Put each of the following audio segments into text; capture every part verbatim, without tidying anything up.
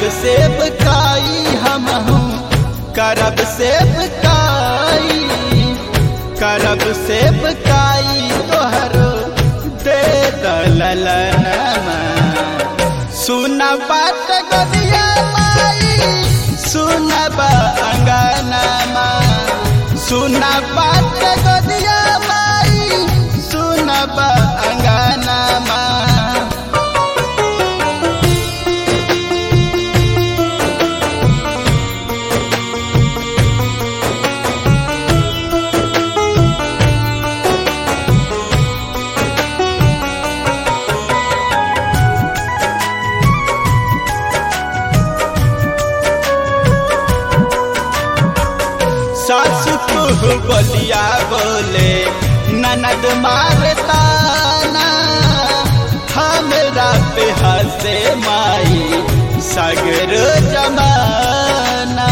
सेवकाई हमहू करब सेवकाई करब सेवकाई तोहरो दे दलनमा सुन बात गदिया माई सुनब अंगनमा सुन बात गदिया माई सुनब अंगनमा सासु को बोलिया बोले ननद मारता ना हमरा पे हंसे माई सगर जमाना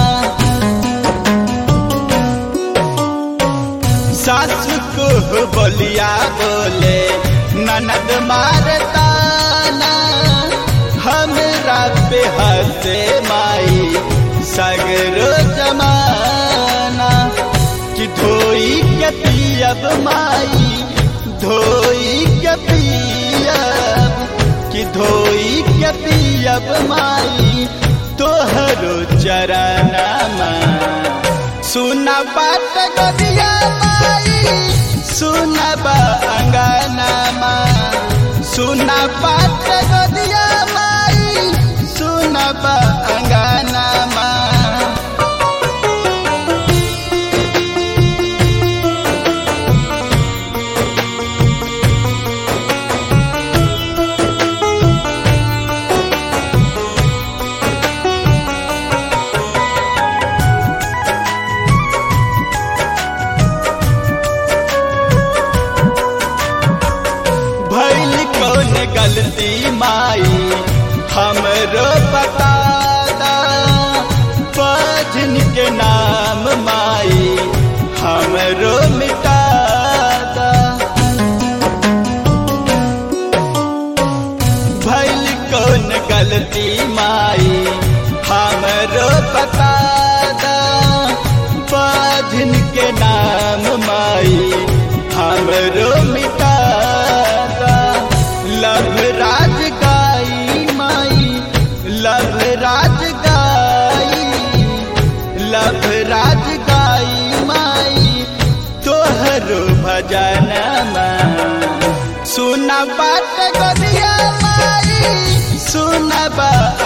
सासु को बोलिया बोले ननद मारता ना हमरा पे हंसे माई सगर जमाना कि धोई के पियब माई धोई के पियब कि धोई के पियब माई तोहरो चरणमा सुन बात गदिया माई सुनब अंगनमा सुन बात गदिया माई सुनब अंगनमा गलती माई हमरो बता दा बजन के नाम माई हमरो मिटा दा भइल कौन गलती माई हमरो बता दा बजन के नाम माई हमरो मिटा लभ राज गाई माई लभ राज गाई लभ राज गाई माई तोहरो भजनमा सुन बात गदिया माई सुनब